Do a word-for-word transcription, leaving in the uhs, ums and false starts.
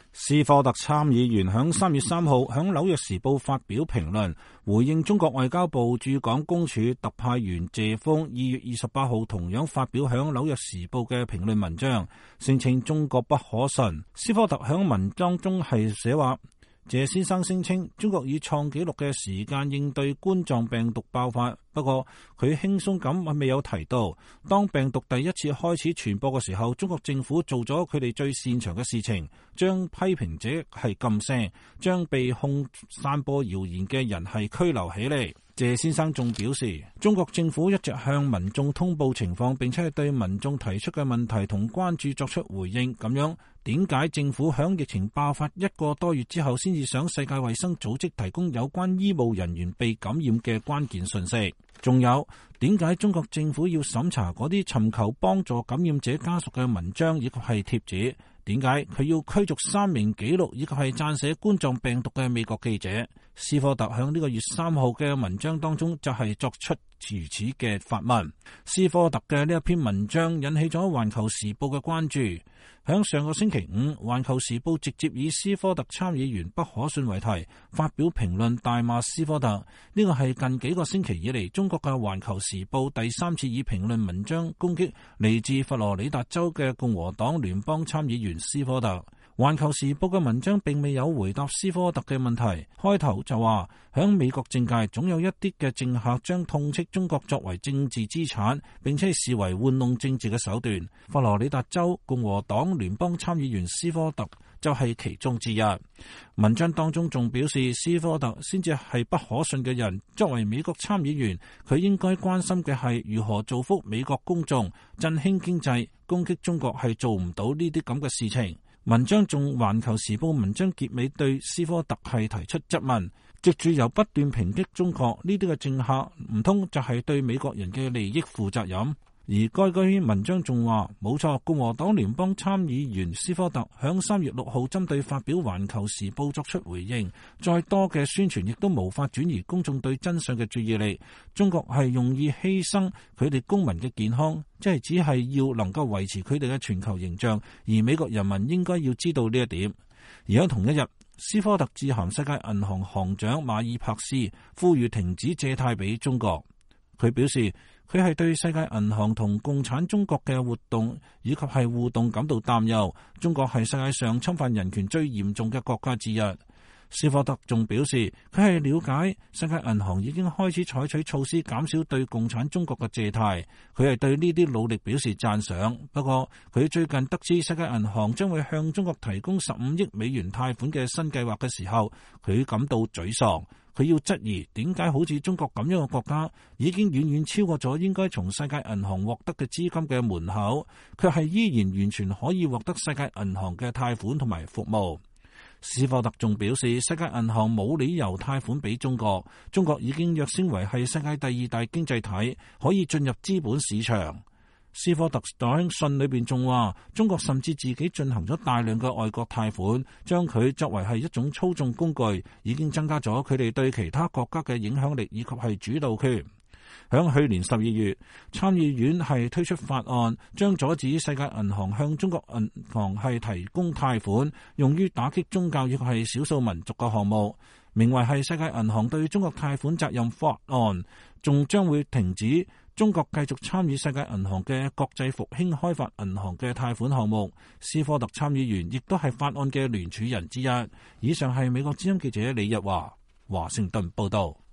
斯科特參議員響三月三號響紐約時報發表評論，回應中國外交部駐港公署特派員謝鋒二月二十八號同樣發表響紐約時報嘅評論文章，聲稱中國不可信。斯科特響文章中係寫話，謝先生聲稱中國以創紀錄嘅時間應對冠狀病毒爆發，不過佢輕鬆咁未有提到，當病毒第一次開始傳播嘅時候，中國政府做咗佢哋最擅長嘅事情，將批評者係禁聲，將被控散播謠言嘅人係拘留起嚟。謝先生仲表示，中國政府一直向民眾通報情況，並且係對民眾提出嘅問題同關注作出回應。咁樣點解政府響疫情爆發一個多月之後，先至向世界衛生組織提供有關醫務人員被感染嘅關鍵信息？仲有點解中國政府要審查嗰啲尋求幫助感染者家屬嘅文章以及係貼紙？點解佢要驅逐三名記錄以及係撰寫冠狀病毒嘅美國記者？斯科特響呢個月三號嘅文章當中就係作出如此嘅發問。斯科特嘅呢一篇文章引起咗環球時報嘅關注。響上個星期五，環球時報直接以斯科特參議員不可信為題發表評論，大罵斯科特。呢個係近幾個星期以嚟中國嘅環球時報第三次以評論文章攻擊嚟自佛羅里達州嘅共和黨聯邦參議員斯科特。環球時報嘅文章並未有回答斯科特嘅問題，開頭就話響美國政界總有一啲嘅政客將痛斥中國作為政治資產，並且視為玩弄政治嘅手段。佛羅里達州共和黨聯邦參議員斯科特就係其中之一。文章當中仲表示，斯科特先至係不可信嘅人。作為美國參議員，佢應該關心嘅係如何造福美國公眾、振興經濟，攻擊中國係做唔到呢啲咁嘅事情。文章仲環球時報文章結尾對斯科特係提出質問，藉住由不斷抨擊中國呢啲嘅政客，唔通就係對美國人嘅利益負責任？而該篇文章仲話，冇錯，共和黨聯邦參議員斯科特響三月六號針對發表環球時報作出回應，再多嘅宣傳亦都無法轉移公眾對真相嘅注意力。中國係用意犧牲佢哋公民嘅健康，即係只係要能夠維持佢哋嘅全球形象，而美國人民應該要知道呢一點。而喺同一日，斯科特致函世界銀行行長馬爾帕斯，呼籲停止借貸俾中國。佢表示，佢係對世界銀行同共產中國嘅活動以及係互動感到擔憂。中國係世界上侵犯人權最嚴重嘅國家之一。斯科特仲表示，佢係了解世界銀行已經開始採取措施減少對共產中國嘅借貸，佢係對呢啲努力表示讚賞。不過佢最近得知世界銀行將會向中國提供十五億美元貸款嘅新計劃嘅時候，佢感到沮喪。佢要質疑點解好似中國咁樣嘅國家已經遠遠超過咗應該從世界銀行獲得嘅資金嘅門口，卻係依然完全可以獲得世界銀行嘅貸款同埋服務。斯科特仲表示，世界銀行冇理由貸款俾中國，中國已經躍升為係世界第二大經濟體，可以進入資本市場。斯科特喺信裏邊仲話，中國甚至自己進行咗大量嘅外國貸款，將佢作為係一種操縱工具，已經增加咗佢哋對其他國家嘅影響力以及係主導權。響去年十二月，參議院係推出法案，將阻止世界銀行向中國銀行係提供貸款，用於打擊宗教亦係少數民族嘅項目，名為係世界銀行對中國貸款責任法案，仲將會停止中國繼續參與世界銀行嘅國際復興開發銀行嘅貸款項目。斯科特參議員亦都係法案嘅聯署人之一。以上係美國之音記者李日華華盛頓報道。